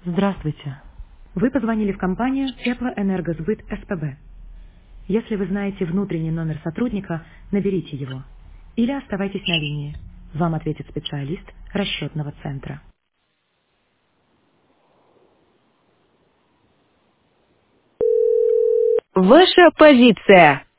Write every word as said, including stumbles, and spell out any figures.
Здравствуйте. Вы позвонили в компанию Теплоэнергосбыт СПБ. Если вы знаете внутренний номер сотрудника, наберите его. Или оставайтесь на линии. Вам ответит специалист расчетного центра. Ваша позиция.